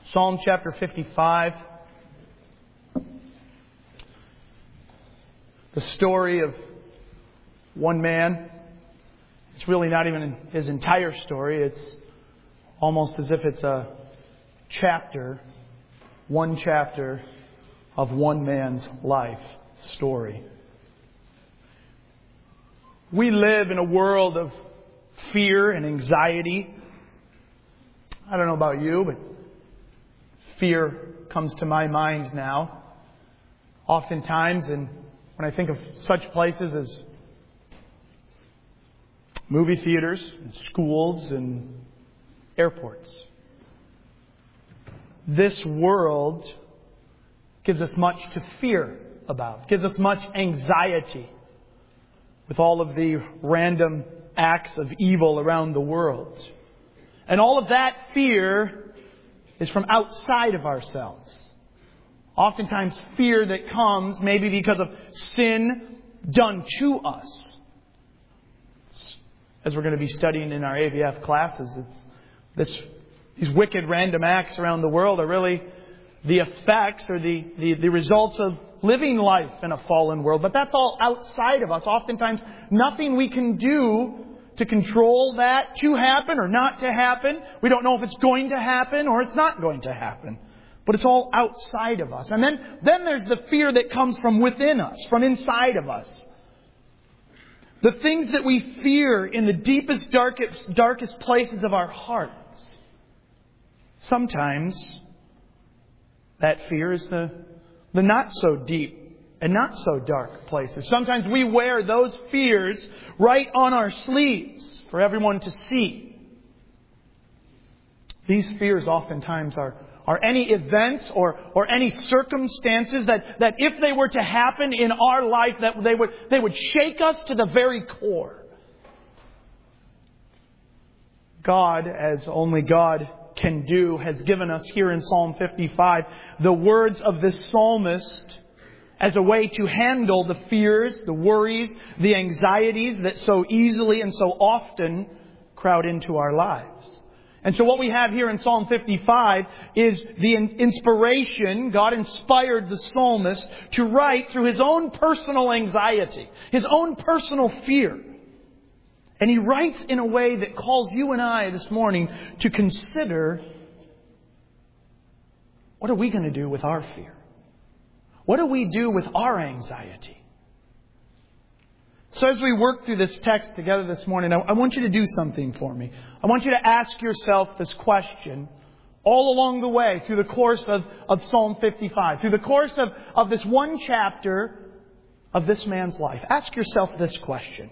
Psalm chapter 55. The story of one man. It's really not even his entire story. It's almost as if it's a chapter, one chapter of one man's life story. We live in a world of fear and anxiety. I don't know about you, but fear comes to my mind now. Oftentimes, and when I think of such places as movie theaters, and schools, and airports. This world gives us much to fear about, gives us much anxiety with all of the random acts of evil around the world. And all of that fear is from outside of ourselves. Oftentimes fear that comes maybe because of sin done to us. As we're going to be studying in our AVF classes, these wicked random acts around the world are really the effects or the results of living life in a fallen world. But that's all outside of us. Oftentimes nothing we can do to control that to happen or not to happen. We don't know if it's going to happen or it's not going to happen. But it's all outside of us. And then there's the fear that comes from within us, from inside of us. The things that we fear in the deepest, darkest places of our hearts. Sometimes that fear is the not so deep and not so dark places. Sometimes we wear those fears right on our sleeves for everyone to see. These fears oftentimes are any events or any circumstances that if they were to happen in our life, that they would shake us to the very core. God, as only God can do, has given us here in Psalm 55 the words of this psalmist as a way to handle the fears, the worries, the anxieties that so easily and so often crowd into our lives. And so what we have here in Psalm 55 is the inspiration. God inspired the psalmist to write through his own personal anxiety, his own personal fear. And he writes in a way that calls you and I this morning to consider, what are we going to do with our fear? What do we do with our anxiety? So as we work through this text together this morning, I want you to do something for me. I want you to ask yourself this question all along the way through the course of Psalm 55. Through the course of this one chapter of this man's life. Ask yourself this question.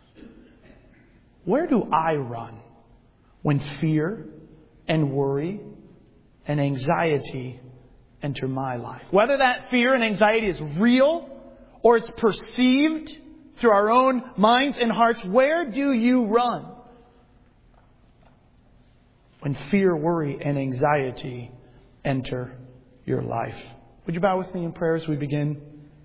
Where do I run when fear and worry and anxiety enter my life? Whether that fear and anxiety is real or it's perceived through our own minds and hearts, where do you run when fear, worry, and anxiety enter your life? Would you bow with me in prayer as we begin?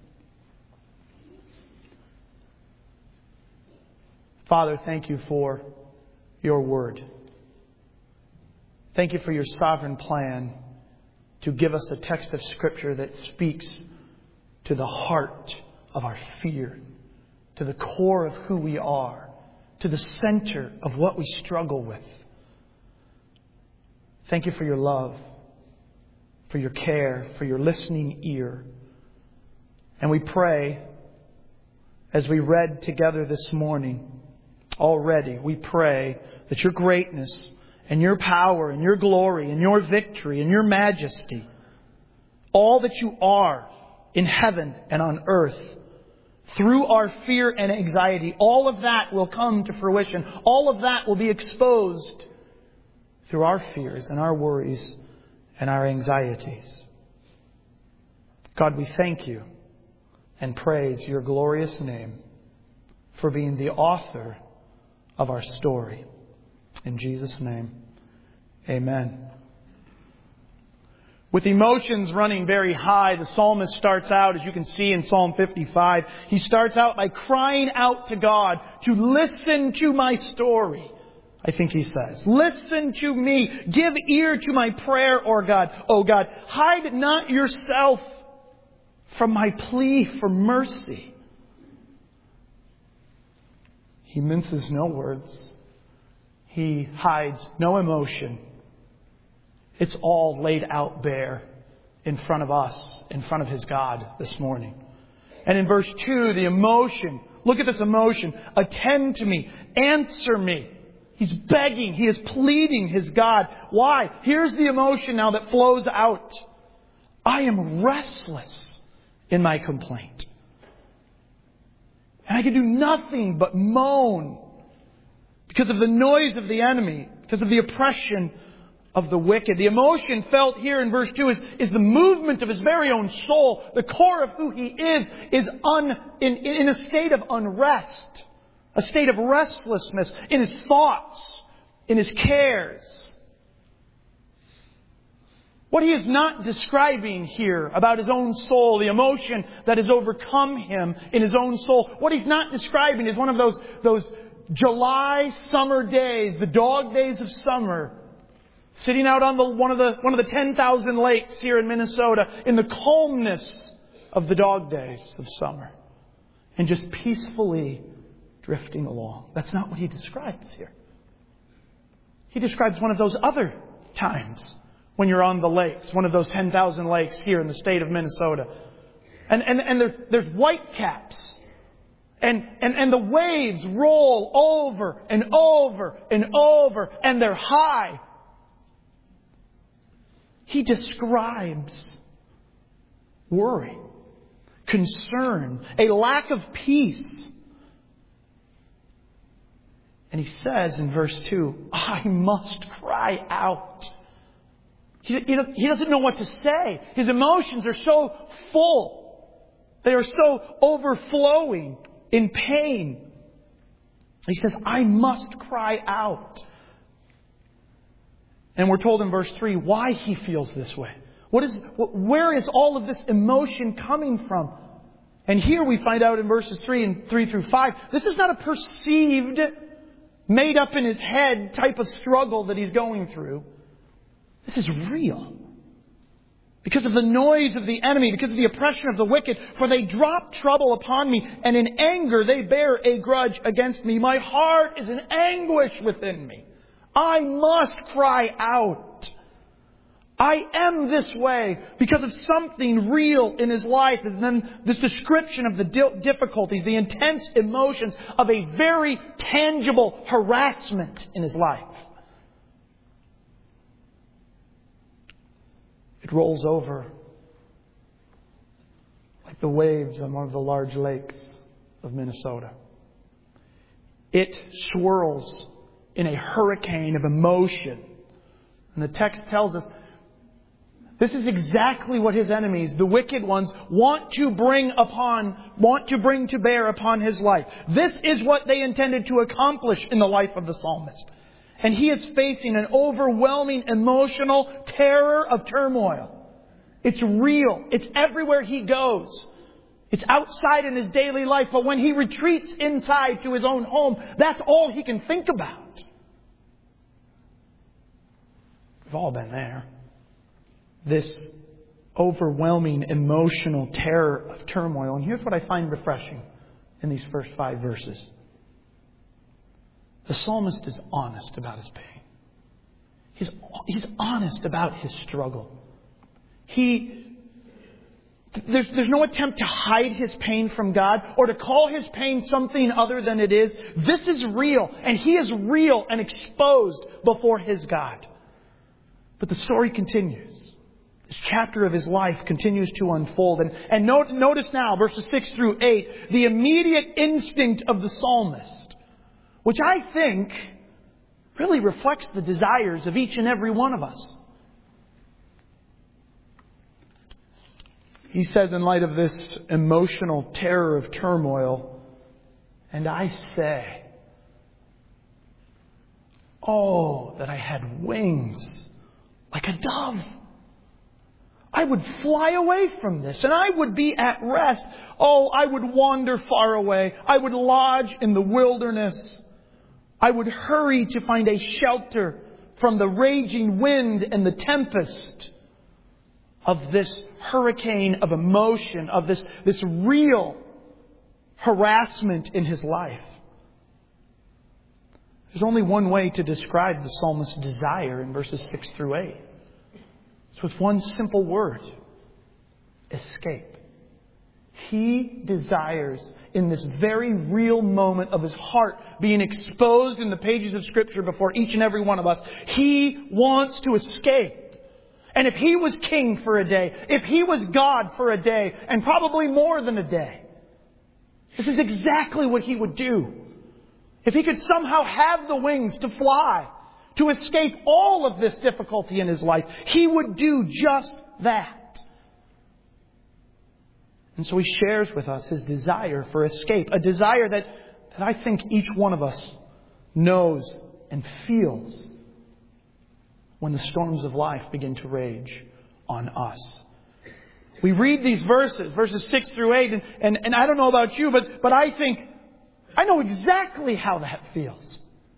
Father, thank you for your word. Thank you for your sovereign plan to give us a text of Scripture that speaks to the heart of our fear, to the core of who we are, to the center of what we struggle with. Thank you for your love, for your care, for your listening ear. And we pray, as we read together this morning, already, we pray that your greatness and your power and your glory and your victory and your majesty, all that you are in heaven and on earth, through our fear and anxiety, all of that will come to fruition. All of that will be exposed through our fears and our worries and our anxieties. God, we thank you and praise your glorious name for being the author of our story. In Jesus' name, amen. With emotions running very high, the psalmist starts out, as you can see in Psalm 55, he starts out by crying out to God to listen to my story. I think he says. Listen to me. Give ear to my prayer, O God. Hide not yourself from my plea for mercy. He minces no words. He hides no emotion. It's all laid out bare in front of us, in front of his God this morning. And in verse 2, the emotion. Look at this emotion. Attend to me. Answer me. He's begging. He is pleading his God. Why? Here's the emotion now that flows out. I am restless in my complaint. And I can do nothing but moan because of the noise of the enemy, because of the oppression of the wicked. The emotion felt here in verse 2 is the movement of his very own soul. The core of who he is in a state of unrest, a state of restlessness in his thoughts, in his cares. What he is not describing here about his own soul, the emotion that has overcome him in his own soul, what he's not describing is one of those July summer days, the dog days of summer, sitting out on one of the 10,000 lakes here in Minnesota in the calmness of the dog days of summer, and just peacefully drifting along. That's not what he describes here. He describes one of those other times when you're on the lakes, one of those 10,000 lakes here in the state of Minnesota. And there's whitecaps. And the waves roll over and over and over, and they're high. He describes worry, concern, a lack of peace. And he says in verse 2, I must cry out. He doesn't know what to say. His emotions are so full. They are so overflowing in pain. He says, I must cry out. And we're told in verse 3 why he feels this way. Where is all of this emotion coming from? And here we find out in verses 3 through 5, this is not a perceived, made up in his head type of struggle that he's going through. This is real. Because of the noise of the enemy, because of the oppression of the wicked, for they drop trouble upon me, and in anger they bear a grudge against me. My heart is in anguish within me. I must cry out. I am this way because of something real in his life. And then this description of the difficulties, the intense emotions of a very tangible harassment in his life. It rolls over like the waves on one of the large lakes of Minnesota. It swirls in a hurricane of emotion. And the text tells us this is exactly what his enemies, the wicked ones, want to bring to bear upon his life. This is what they intended to accomplish in the life of the psalmist. And he is facing an overwhelming emotional terror of turmoil. It's real. It's everywhere he goes. It's outside in his daily life. But when he retreats inside to his own home, that's all he can think about. We've all been there. This overwhelming emotional terror of turmoil. And here's what I find refreshing in these first 5 verses. The psalmist is honest about his pain. He's honest about his struggle. There's no attempt to hide his pain from God or to call his pain something other than it is. This is real, and he is real and exposed before his God. But the story continues. This chapter of his life continues to unfold. And notice now, verses 6 through 8, the immediate instinct of the psalmist, which I think really reflects the desires of each and every one of us. He says in light of this emotional terror of turmoil, and I say, oh, that I had wings like a dove. I would fly away from this and I would be at rest. Oh, I would wander far away. I would lodge in the wilderness. I would hurry to find a shelter from the raging wind and the tempest of this hurricane of emotion, of this real harassment in his life. There's only one way to describe the psalmist's desire in verses 6 through 8. It's with one simple word: escape. He desires, in this very real moment of his heart being exposed in the pages of Scripture before each and every one of us, he wants to escape. And if he was king for a day, if he was God for a day, and probably more than a day, this is exactly what he would do. If he could somehow have the wings to fly, to escape all of this difficulty in his life, he would do just that. And so he shares with us his desire for escape, a desire that I think each one of us knows and feels when the storms of life begin to rage on us. We read these verses 6 through 8, and I don't know about you, but I think I know exactly how that feels.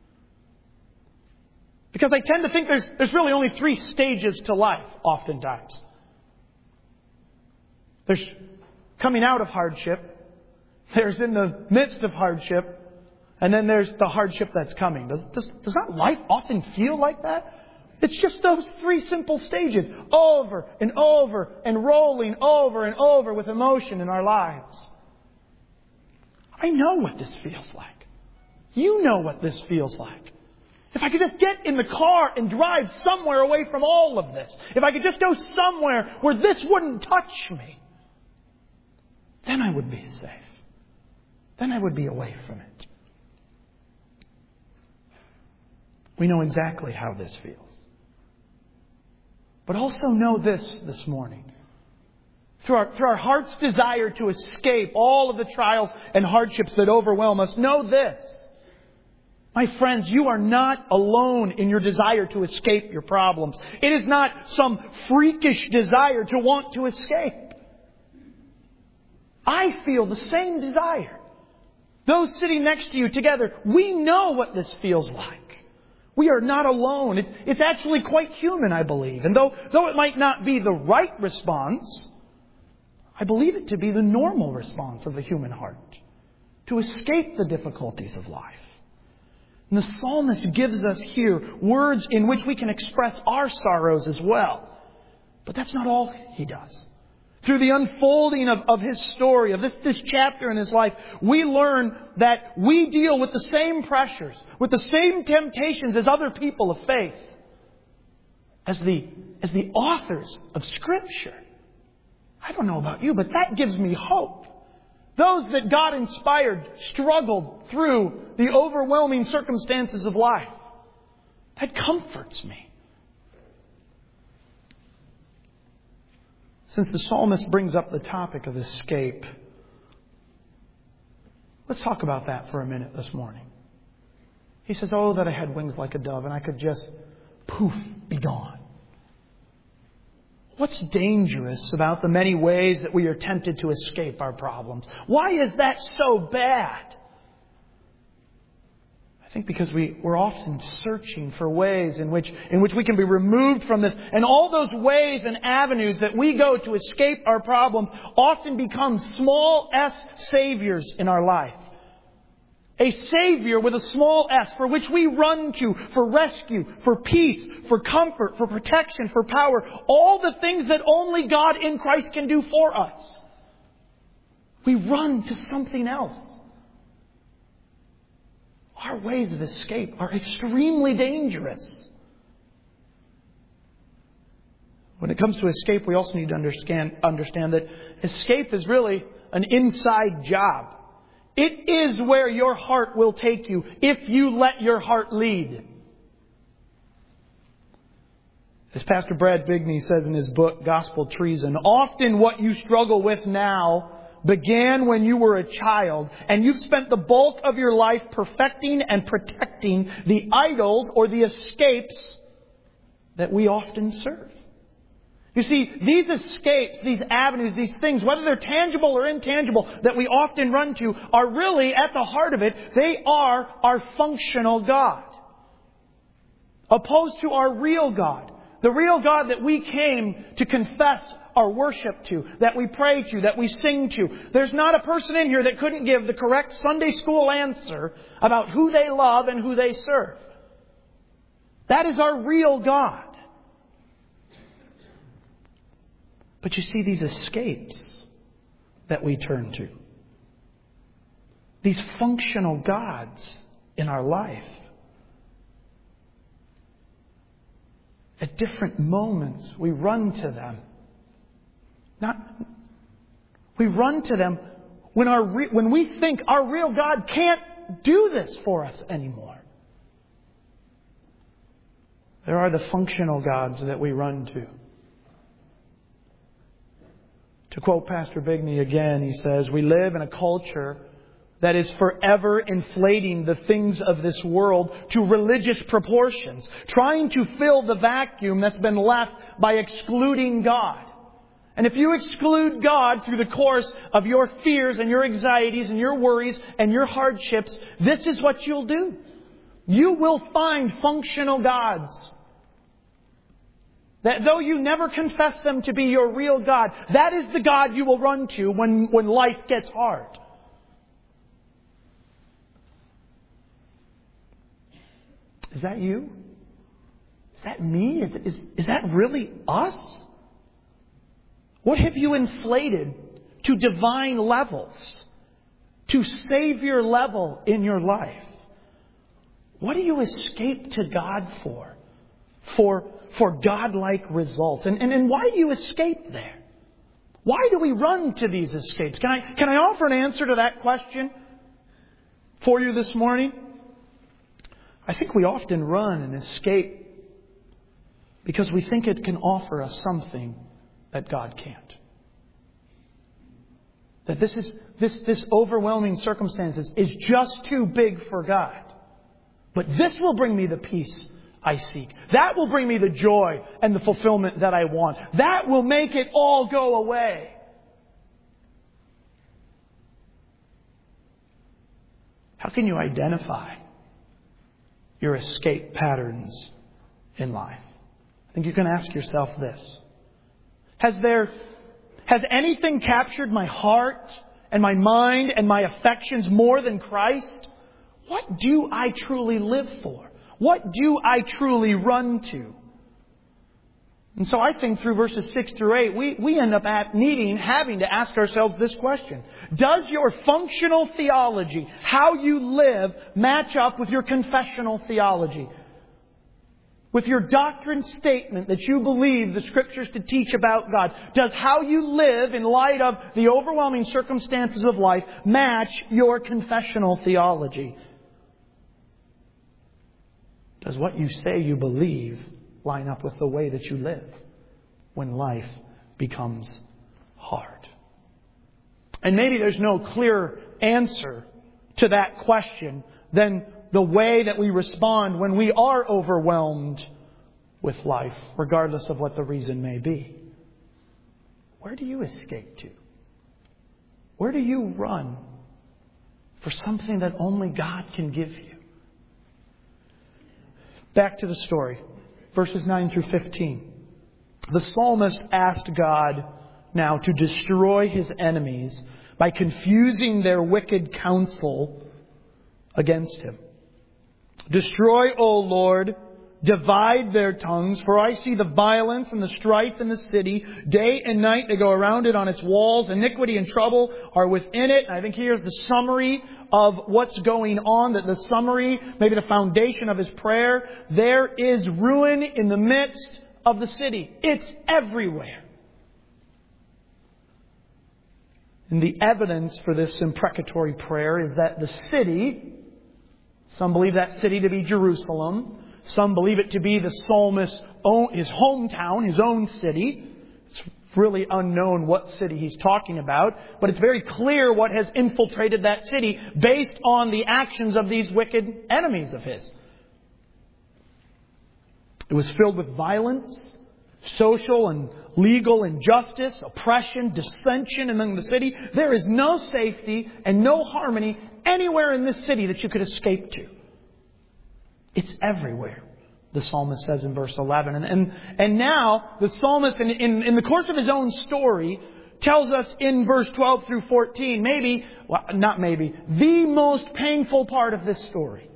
Because I tend to think there's really only 3 stages to life, oftentimes. There's coming out of hardship, there's in the midst of hardship, and then there's the hardship that's coming. Does not life often feel like that? It's just those 3 simple stages, over and over and rolling over and over with emotion in our lives. I know what this feels like. You know what this feels like. If I could just get in the car and drive somewhere away from all of this, if I could just go somewhere where this wouldn't touch me, then I would be safe. Then I would be away from it. We know exactly how this feels. But also know this morning. Through our heart's desire to escape all of the trials and hardships that overwhelm us, know this. My friends, you are not alone in your desire to escape your problems. It is not some freakish desire to want to escape. I feel the same desire. Those sitting next to you together, we know what this feels like. We are not alone. It's actually quite human, I believe. And though it might not be the right response, I believe it to be the normal response of the human heart, to escape the difficulties of life. And the psalmist gives us here words in which we can express our sorrows as well. But that's not all he does. Through the unfolding of his story, of this chapter in his life, we learn that we deal with the same pressures, with the same temptations as other people of faith, as the authors of Scripture. I don't know about you, but that gives me hope. Those that God inspired struggled through the overwhelming circumstances of life. That comforts me. Since the psalmist brings up the topic of escape, let's talk about that for a minute this morning. He says, "Oh, that I had wings like a dove and I could just poof, be gone." What's dangerous about the many ways that we are tempted to escape our problems? Why is that so bad? I think because we're often searching for ways in which we can be removed from this. And all those ways and avenues that we go to escape our problems often become small s saviors in our life. A Savior with a small s for which we run to for rescue, for peace, for comfort, for protection, for power. All the things that only God in Christ can do for us. We run to something else. Our ways of escape are extremely dangerous. When it comes to escape, we also need to understand that escape is really an inside job. It is where your heart will take you if you let your heart lead. As Pastor Brad Bigney says in his book, Gospel Treason, often what you struggle with now began when you were a child, and you've spent the bulk of your life perfecting and protecting the idols or the escapes that we often serve. You see, these escapes, these avenues, these things, whether they're tangible or intangible, that we often run to, are really, at the heart of it, they are our functional God. Opposed to our real God. The real God that we came to confess our worship to, that we pray to, that we sing to. There's not a person in here that couldn't give the correct Sunday school answer about who they love and who they serve. That is our real God. But you see these escapes that we turn to. These functional gods in our life. At different moments, we run to them. We run to them when we think our real God can't do this for us anymore. There are the functional gods that we run to. To quote Pastor Bigney again, he says, we live in a culture that is forever inflating the things of this world to religious proportions, trying to fill the vacuum that's been left by excluding God. And if you exclude God through the course of your fears and your anxieties and your worries and your hardships, this is what you'll do. You will find functional gods. That though you never confess them to be your real God, that is the God you will run to when life gets hard. Is that you? Is that me? Is that really us? What have you inflated to divine levels, to Savior level in your life? What do you escape to God for? For God-like results. And why do you escape there? Why do we run to these escapes? Can I offer an answer to that question for you this morning? I think we often run and escape because we think it can offer us something that God can't. That this overwhelming circumstances is just too big for God. But this will bring me the peace I seek. That will bring me the joy and the fulfillment that I want. That will make it all go away. How can you identify your escape patterns in life? I think you can ask yourself this. Has anything captured my heart and my mind and my affections more than Christ? What do I truly live for? What do I truly run to? And so I think through verses 6 through 8, we end up having to ask ourselves this question. Does your functional theology, how you live, match up with your confessional theology? With your doctrine statement that you believe the Scriptures to teach about God? Does how you live in light of the overwhelming circumstances of life match your confessional theology? Does what you say you believe line up with the way that you live when life becomes hard? And maybe there's no clearer answer to that question than the way that we respond when we are overwhelmed with life, regardless of what the reason may be. Where do you escape to? Where do you run for something that only God can give you? Back to the story, verses 9 through 15. The psalmist asked God now to destroy his enemies by confusing their wicked counsel against him. Destroy, O Lord, divide their tongues, for I see the violence and the strife in the city. Day and night they go around it on its walls. Iniquity and trouble are within it. And I think here's the summary of what's going on. That the summary, maybe the foundation of his prayer. There is ruin in the midst of the city. It's everywhere. And the evidence for this imprecatory prayer is that the city, some believe that city to be Jerusalem. Some believe it to be the psalmist's his hometown, his own city. It's really unknown what city he's talking about. But it's very clear what has infiltrated that city based on the actions of these wicked enemies of his. It was filled with violence, social and legal injustice, oppression, dissension among the city. There is no safety and no harmony anywhere in this city that you could escape to. It's everywhere, the psalmist says in verse 11. And now the psalmist, in the course of his own story, tells us in verse 12 through 14, the most painful part of this story.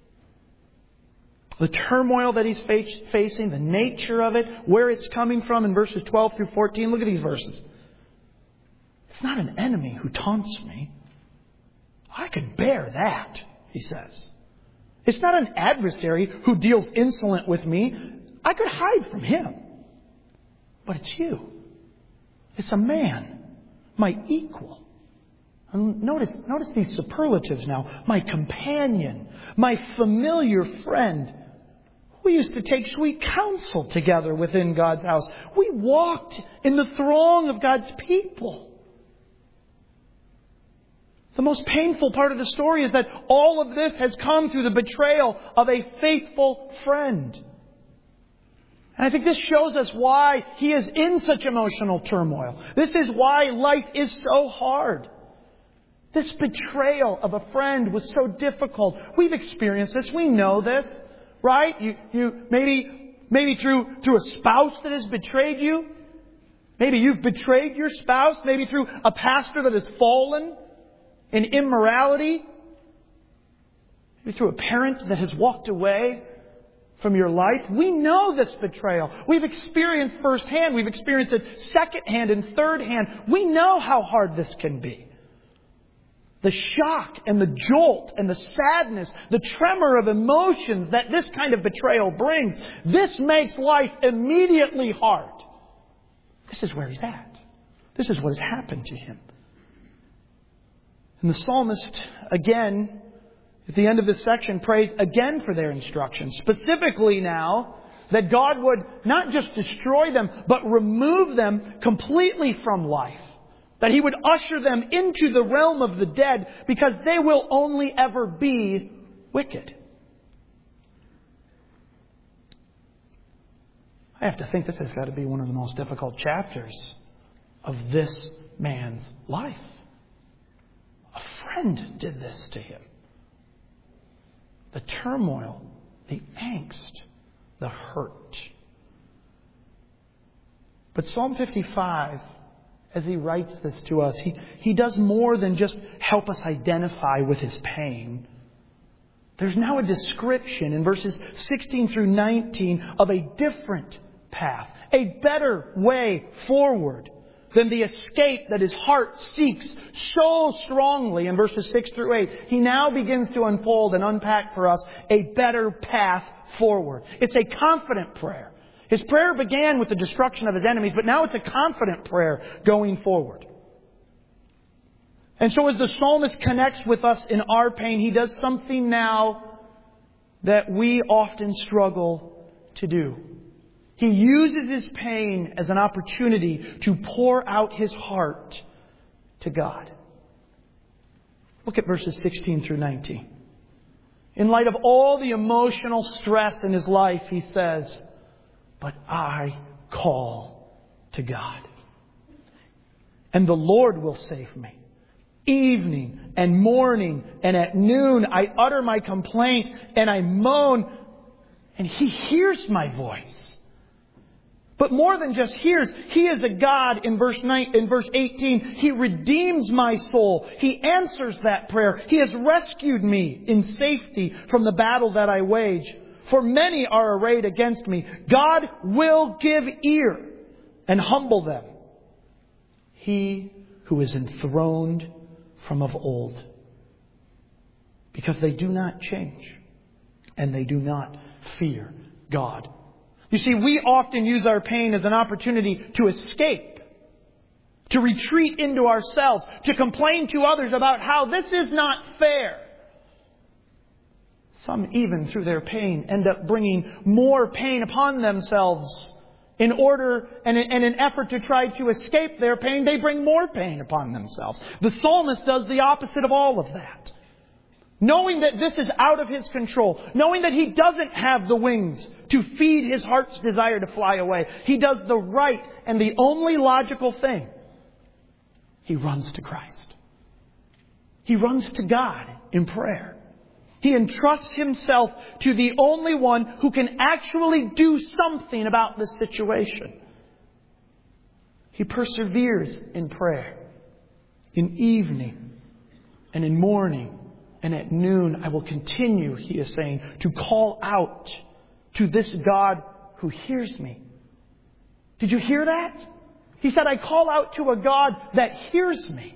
The turmoil that he's facing, the nature of it, where it's coming from in verses 12 through 14. Look at these verses. It's not an enemy who taunts me. I could bear that, he says. It's not an adversary who deals insolent with me. I could hide from him. But it's you. It's a man, my equal. And notice these superlatives now. My companion, my familiar friend. We used to take sweet counsel together within God's house. We walked in the throng of God's people. The most painful part of the story is that all of this has come through the betrayal of a faithful friend. And I think this shows us why he is in such emotional turmoil. This is why life is so hard. This betrayal of a friend was so difficult. We've experienced this. We know this. Right? You maybe through a spouse that has betrayed you. Maybe you've betrayed your spouse. Maybe through a pastor that has fallen in immorality. Maybe through a parent that has walked away from your life. We know this betrayal. We've experienced firsthand. We've experienced it secondhand and thirdhand. We know how hard this can be. The shock and the jolt and the sadness, the tremor of emotions that this kind of betrayal brings, this makes life immediately hard. This is where he's at. This is what has happened to him. And the psalmist, again, at the end of this section, prays again for their instruction. Specifically now, that God would not just destroy them, but remove them completely from life. That He would usher them into the realm of the dead because they will only ever be wicked. I have to think this has got to be one of the most difficult chapters of this man's life. A friend did this to him. The turmoil, the angst, the hurt. But Psalm 55... as he writes this to us, he does more than just help us identify with his pain. There's now a description in verses 16 through 19 of a different path, a better way forward than the escape that his heart seeks so strongly in verses 6 through 8. He now begins to unfold and unpack for us a better path forward. It's a confident prayer. His prayer began with the destruction of his enemies, but now it's a confident prayer going forward. And so as the psalmist connects with us in our pain, he does something now that we often struggle to do. He uses his pain as an opportunity to pour out his heart to God. Look at verses 16 through 19. In light of all the emotional stress in his life, he says, "But I call to God, and the Lord will save me. Evening and morning and at noon I utter my complaint and I moan, and He hears my voice." But more than just hears, He is a God in verse 18. He redeems my soul. He answers that prayer. He has rescued me in safety from the battle that I wage. For many are arrayed against me. God will give ear and humble them. He who is enthroned from of old. Because they do not change and they do not fear God. You see, we often use our pain as an opportunity to escape, to retreat into ourselves, to complain to others about how this is not fair. Some, even through their pain, end up bringing more pain upon themselves. In order and in an effort to try to escape their pain, they bring more pain upon themselves. The psalmist does the opposite of all of that. knowing that this is out of His control, knowing that He doesn't have the wings to feed his heart's desire to fly away. He does the right and the only logical thing. He runs to Christ. He runs to God in prayer. He entrusts himself to the only one who can actually do something about this situation. He perseveres in prayer. In evening and in morning and at noon, I will continue, he is saying, to call out to this God who hears me. Did you hear that? He said, I call out to a God that hears me.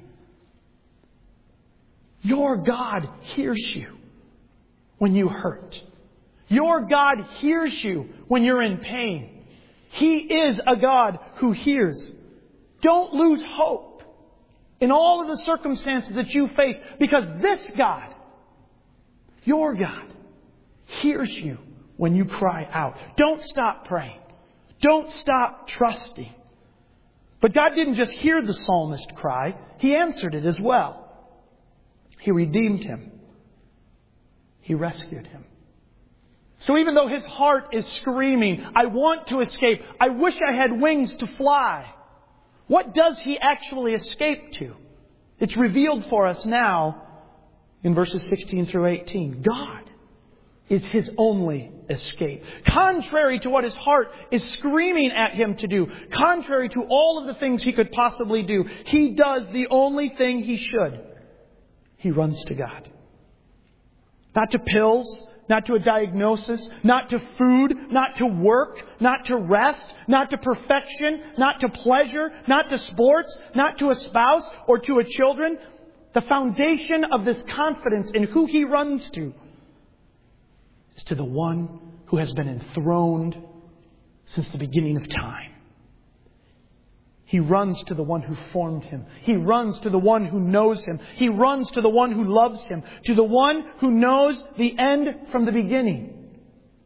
Your God hears you when you hurt. Your God hears you when you're in pain. He is a God who hears. Don't lose hope in all of the circumstances that you face, because this God, your God, hears you when you cry out. Don't stop praying. Don't stop trusting. But God didn't just hear the psalmist cry. He answered it as well. He redeemed him. He rescued him. So even though his heart is screaming, I want to escape, I wish I had wings to fly, what does he actually escape to? It's revealed for us now in verses 16 through 18. God is his only escape. Contrary to what his heart is screaming at him to do, contrary to all of the things he could possibly do, he does the only thing he should. He runs to God. Not to pills, not to a diagnosis, not to food, not to work, not to rest, not to perfection, not to pleasure, not to sports, not to a spouse or to a children. The foundation of this confidence in who he runs to is to the one who has been enthroned since the beginning of time. He runs to the one who formed him. He runs to the one who knows him. He runs to the one who loves him. To the one who knows the end from the beginning.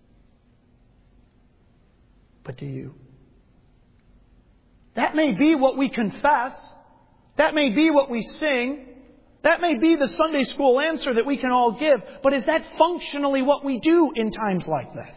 But do you? That may be what we confess. That may be what we sing. That may be the Sunday school answer that we can all give. But is that functionally what we do in times like this?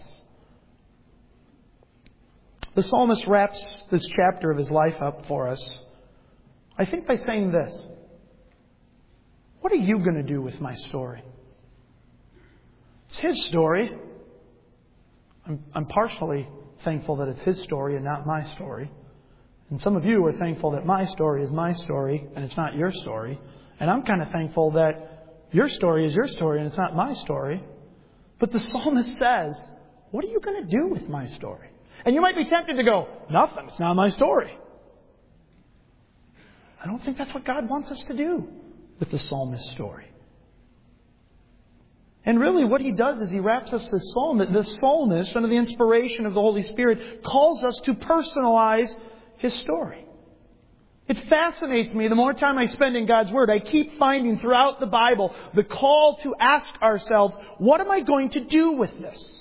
The psalmist wraps this chapter of his life up for us, I think, by saying this. What are you going to do with my story? It's his story. I'm partially thankful that it's his story and not my story. And some of you are thankful that my story is my story and it's not your story. And I'm kind of thankful that your story is your story and it's not my story. But the psalmist says, what are you going to do with my story? And you might be tempted to go, nothing, it's not my story. I don't think that's what God wants us to do with the psalmist's story. And really what he does is he wraps up this psalm, that the psalmist, under the inspiration of the Holy Spirit, calls us to personalize his story. It fascinates me. The more time I spend in God's Word, I keep finding throughout the Bible the call to ask ourselves, what am I going to do with this?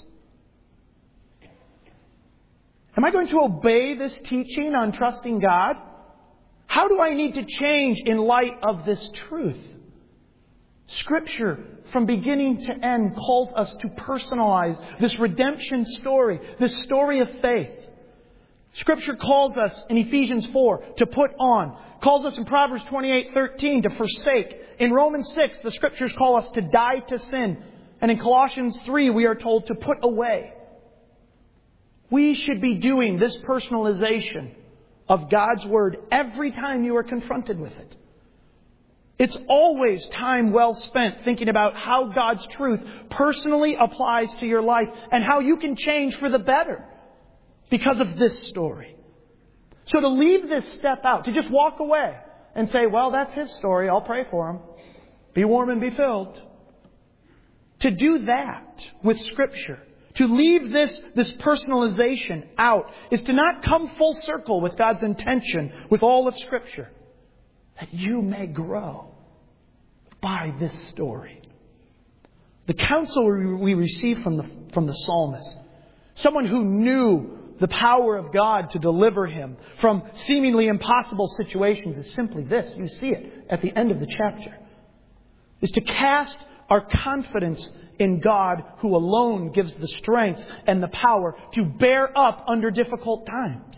Am I going to obey this teaching on trusting God? How do I need to change in light of this truth? Scripture, from beginning to end, calls us to personalize this redemption story, this story of faith. Scripture calls us in Ephesians 4 to put on, calls us in Proverbs 28:13 to forsake. In Romans 6, the Scriptures call us to die to sin. And in Colossians 3, we are told to put away. We should be doing this personalization of God's Word every time you are confronted with it. It's always time well spent thinking about how God's truth personally applies to your life and how you can change for the better because of this story. So to leave this step out, to just walk away and say, well, that's his story, I'll pray for him. Be warm and be filled. To do that with Scripture, to leave this personalization out, is to not come full circle with God's intention with all of Scripture. That you may grow by this story. The counsel we receive from the psalmist, someone who knew the power of God to deliver him from seemingly impossible situations, is simply this. You see it at the end of the chapter. Is to cast our confidence in God, who alone gives the strength and the power to bear up under difficult times.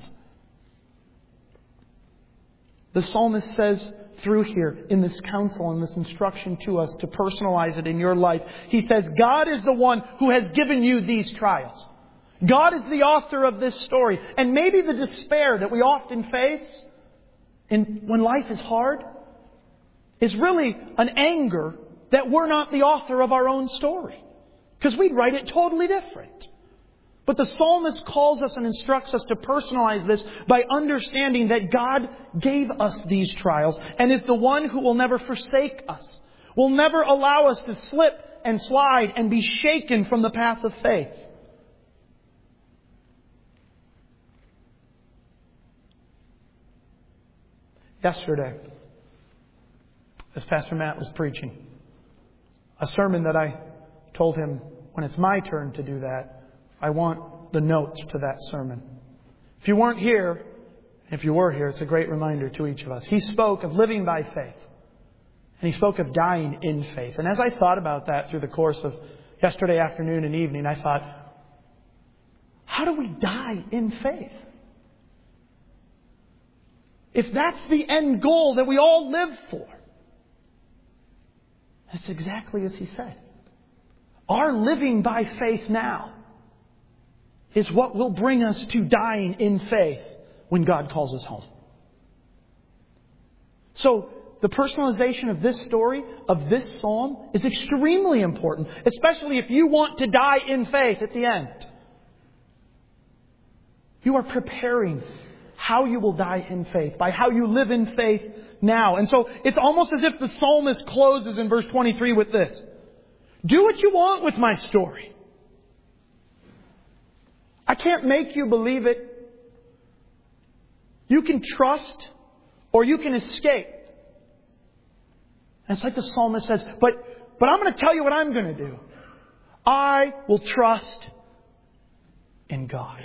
The psalmist says through here in this counsel and this instruction to us to personalize it in your life, he says, God is the one who has given you these trials. God is the author of this story. And maybe the despair that we often face when life is hard is really an anger that we're not the author of our own story. Because we'd write it totally different. But the psalmist calls us and instructs us to personalize this by understanding that God gave us these trials and is the one who will never forsake us, will never allow us to slip and slide and be shaken from the path of faith. Yesterday, as Pastor Matt was preaching, a sermon that I told him when it's my turn to do that, I want the notes to that sermon. If you weren't here, if you were here, it's a great reminder to each of us. He spoke of living by faith. And he spoke of dying in faith. And as I thought about that through the course of yesterday afternoon and evening, I thought, how do we die in faith? If that's the end goal that we all live for. That's exactly as he said. Our living by faith now is what will bring us to dying in faith when God calls us home. So, the personalization of this story, of this psalm, is extremely important, especially if you want to die in faith at the end. You are preparing how you will die in faith, by how you live in faith now. And so, it's almost as if the psalmist closes in verse 23 with this. Do what you want with my story. I can't make you believe it. You can trust or you can escape. And it's like the psalmist says, but I'm going to tell you what I'm going to do. I will trust in God.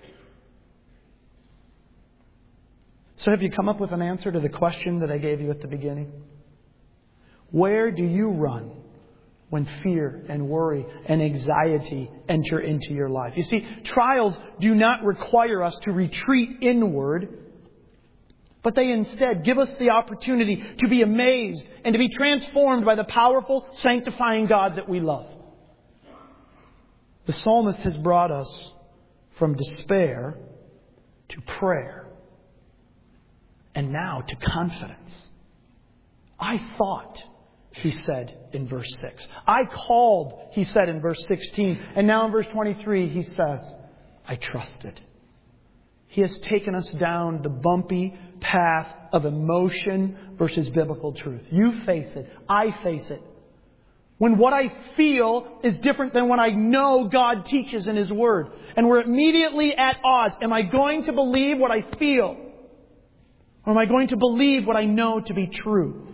So have you come up with an answer to the question that I gave you at the beginning? Where do you run when fear and worry and anxiety enter into your life? You see, trials do not require us to retreat inward, but they instead give us the opportunity to be amazed and to be transformed by the powerful, sanctifying God that we love. The psalmist has brought us from despair to prayer and now to confidence. I thought, he said in verse 6. I called, he said in verse 16. And now in verse 23, he says, I trusted. He has taken us down the bumpy path of emotion versus biblical truth. You face it. I face it. When what I feel is different than what I know God teaches in His Word. And we're immediately at odds. Am I going to believe what I feel? Or am I going to believe what I know to be true?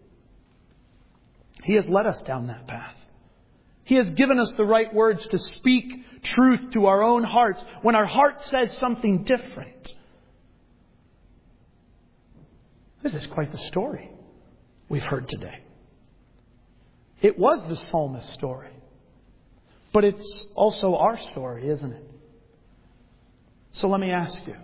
He has led us down that path. He has given us the right words to speak truth to our own hearts when our heart says something different. This is quite the story we've heard today. It was the psalmist's story. But it's also our story, isn't it? So let me ask you.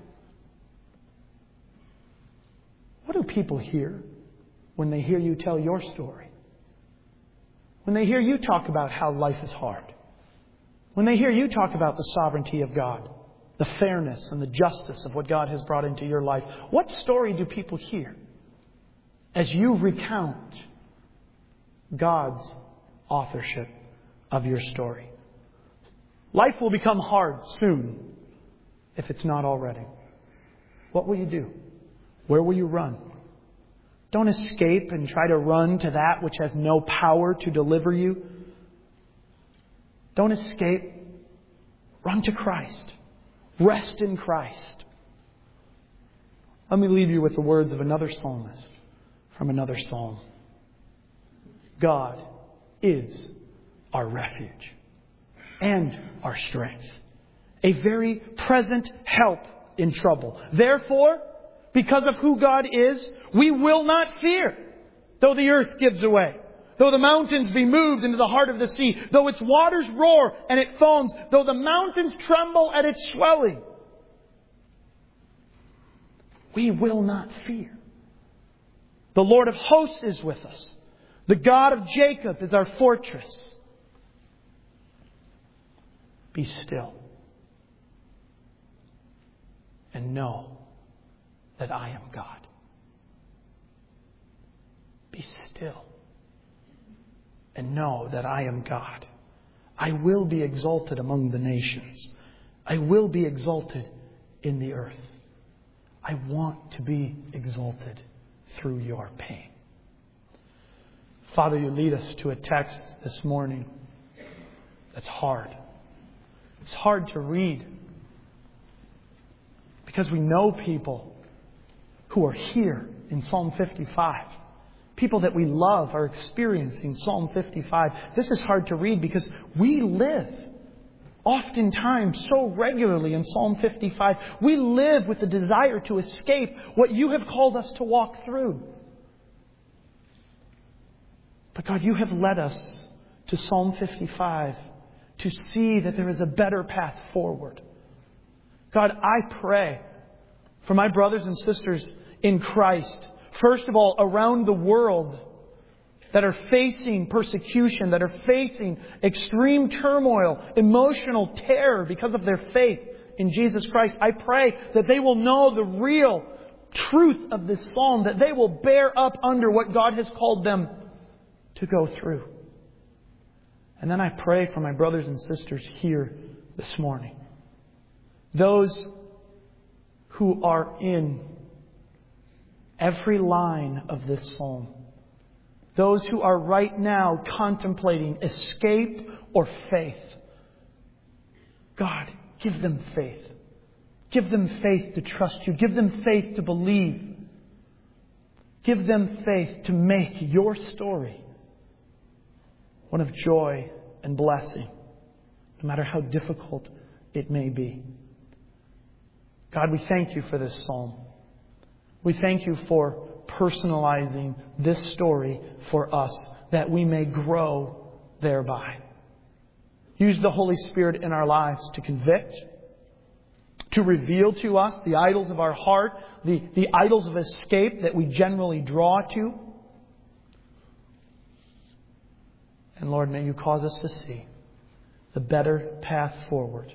What do people hear when they hear you tell your story? When they hear you talk about how life is hard? When they hear you talk about the sovereignty of God, the fairness and the justice of what God has brought into your life, what story do people hear as you recount God's authorship of your story? Life will become hard soon, if it's not already. What will you do? Where will you run? Don't escape and try to run to that which has no power to deliver you. Don't escape. Run to Christ. Rest in Christ. Let me leave you with the words of another psalmist from another psalm. God is our refuge and our strength, a very present help in trouble. Therefore, because of who God is, we will not fear, though the earth gives away, though the mountains be moved into the heart of the sea, though its waters roar and it foams, though the mountains tremble at its swelling, we will not fear. The Lord of hosts is with us. The God of Jacob is our fortress. Be still and know that I am God. Be still and know that I am God. I will be exalted among the nations. I will be exalted in the earth. I want to be exalted through your pain. Father, you lead us to a text this morning that's hard. It's hard to read because we know people who are here in Psalm 55. People that we love are experiencing Psalm 55. This is hard to read because we live oftentimes so regularly in Psalm 55. We live with the desire to escape what you have called us to walk through. But God, you have led us to Psalm 55 to see that there is a better path forward. God, I pray for my brothers and sisters in Christ, first of all, around the world, that are facing persecution, that are facing extreme turmoil, emotional terror because of their faith in Jesus Christ. I pray that they will know the real truth of this psalm, that they will bear up under what God has called them to go through. And then I pray for my brothers and sisters here this morning. Those who are in every line of this psalm. Those who are right now contemplating escape or faith. God, give them faith. Give them faith to trust you. Give them faith to believe. Give them faith to make your story one of joy and blessing, no matter how difficult it may be. God, we thank you for this psalm. We thank you for personalizing this story for us, that we may grow thereby. Use the Holy Spirit in our lives to convict, to reveal to us the idols of our heart, the idols of escape that we generally draw to. And Lord, may you cause us to see the better path forward,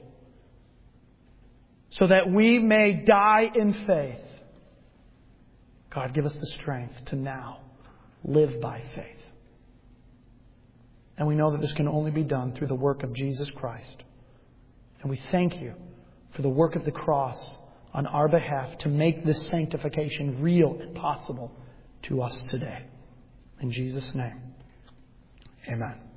so that we may die in faith. God, give us the strength to now live by faith. And we know that this can only be done through the work of Jesus Christ. And we thank you for the work of the cross on our behalf to make this sanctification real and possible to us today. In Jesus' name, amen.